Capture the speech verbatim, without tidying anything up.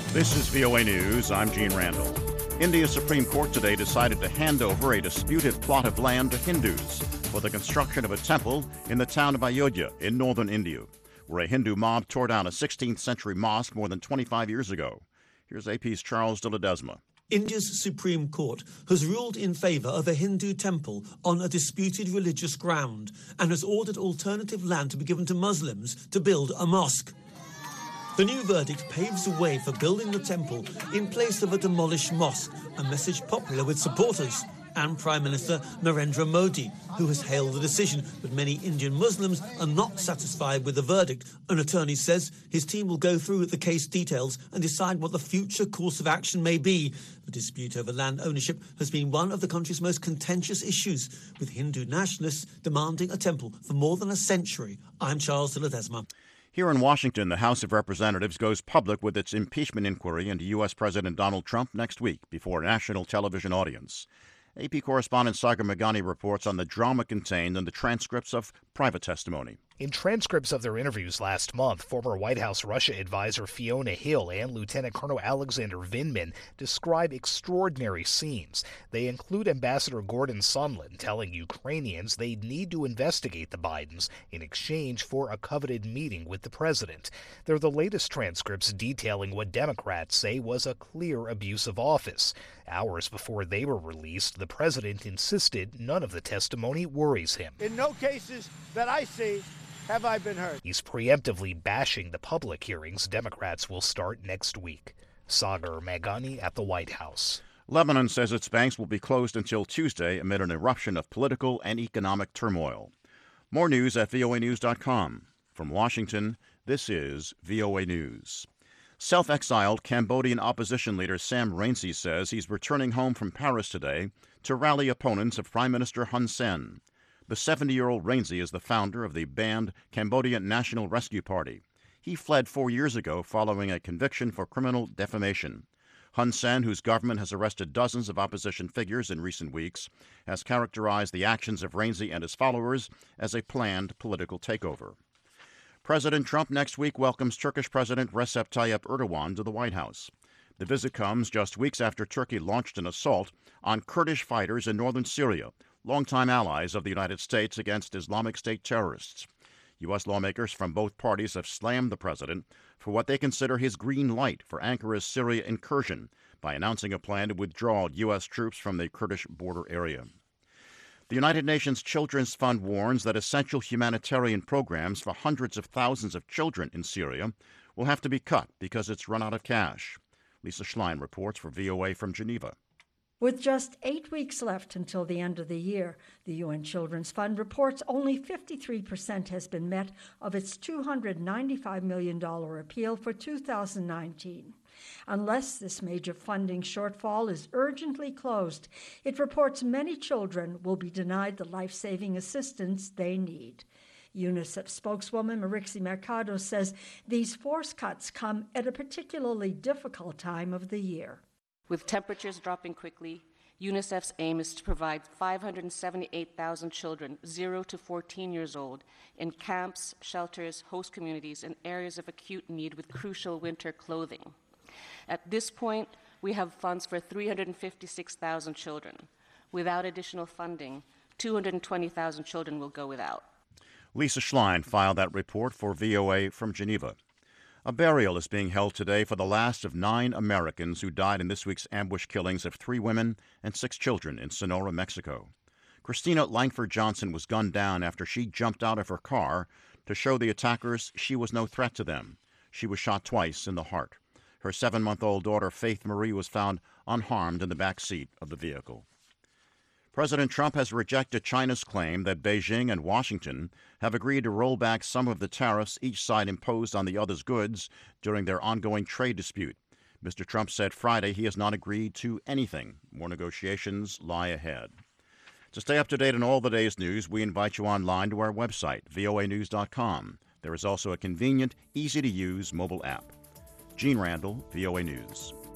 This is V O A News. I'm Gene Randall. India's Supreme Court today decided to hand over a disputed plot of land to Hindus for the construction of a temple in the town of Ayodhya in northern India, where a Hindu mob tore down a sixteenth century mosque more than twenty-five years ago. Here's A P's Charles de Ledesma. India's Supreme Court has ruled in favour of a Hindu temple on a disputed religious ground and has ordered alternative land to be given to Muslims to build a mosque. The new verdict paves the way for building the temple in place of a demolished mosque, a message popular with supporters and Prime Minister Narendra Modi, who has hailed the decision. But many Indian Muslims are not satisfied with the verdict. An attorney says his team will go through the case details and decide what the future course of action may be. The dispute over land ownership has been one of the country's most contentious issues, with Hindu nationalists demanding a temple for more than a century. I'm Charles de Ledesma. Here in Washington, the House of Representatives goes public with its impeachment inquiry into U S. President Donald Trump next week before a national television audience. A P correspondent Sagar Meghani reports on the drama contained in the transcripts of private testimony. In transcripts of their interviews last month, former White House Russia advisor Fiona Hill and Lieutenant Colonel Alexander Vindman describe extraordinary scenes. They include Ambassador Gordon Sondland telling Ukrainians they need to investigate the Bidens in exchange for a coveted meeting with the president. They're the latest transcripts detailing what Democrats say was a clear abuse of office. Hours before they were released, the president insisted none of the testimony worries him. In no cases that I see have I been heard. He's preemptively bashing the public hearings Democrats will start next week. Sagar Meghani at the White House. Lebanon says its banks will be closed until Tuesday amid an eruption of political and economic turmoil. More news at V O A news dot com. From Washington, this is V O A News. Self-exiled Cambodian opposition leader Sam Rainsy says he's returning home from Paris today to rally opponents of Prime Minister Hun Sen. The seventy-year-old Rainsy is the founder of the banned Cambodian National Rescue Party. He fled four years ago following a conviction for criminal defamation. Hun Sen, whose government has arrested dozens of opposition figures in recent weeks, has characterized the actions of Rainsy and his followers as a planned political takeover. President Trump next week welcomes Turkish President Recep Tayyip Erdogan to the White House. The visit comes just weeks after Turkey launched an assault on Kurdish fighters in northern Syria, longtime allies of the United States against Islamic State terrorists. U S lawmakers from both parties have slammed the president for what they consider his green light for Ankara's Syria incursion by announcing a plan to withdraw U S troops from the Kurdish border area. The United Nations Children's Fund warns that essential humanitarian programs for hundreds of thousands of children in Syria will have to be cut because it's run out of cash. Lisa Schlein reports for V O A from Geneva. With just eight weeks left until the end of the year, the U N Children's Fund reports only fifty-three percent has been met of its two hundred ninety-five million dollars appeal for two thousand nineteen. Unless this major funding shortfall is urgently closed, it reports many children will be denied the life-saving assistance they need. UNICEF spokeswoman Marixie Mercado says these forced cuts come at a particularly difficult time of the year. With temperatures dropping quickly, UNICEF's aim is to provide five hundred seventy-eight thousand children, zero to fourteen years old, in camps, shelters, host communities, and areas of acute need with crucial winter clothing. At this point, we have funds for three hundred fifty-six thousand children. Without additional funding, two hundred twenty thousand children will go without. Lisa Schlein filed that report for V O A from Geneva. A burial is being held today for the last of nine Americans who died in this week's ambush killings of three women and six children in Sonora, Mexico. Christina Langford Johnson was gunned down after she jumped out of her car to show the attackers she was no threat to them. She was shot twice in the heart. Her seven-month-old daughter, Faith Marie, was found unharmed in the back seat of the vehicle. President Trump has rejected China's claim that Beijing and Washington have agreed to roll back some of the tariffs each side imposed on the other's goods during their ongoing trade dispute. Mister Trump said Friday he has not agreed to anything. More negotiations lie ahead. To stay up to date on all the day's news, we invite you online to our website, V O A news dot com. There is also a convenient, easy-to-use mobile app. Gene Randall, V O A News.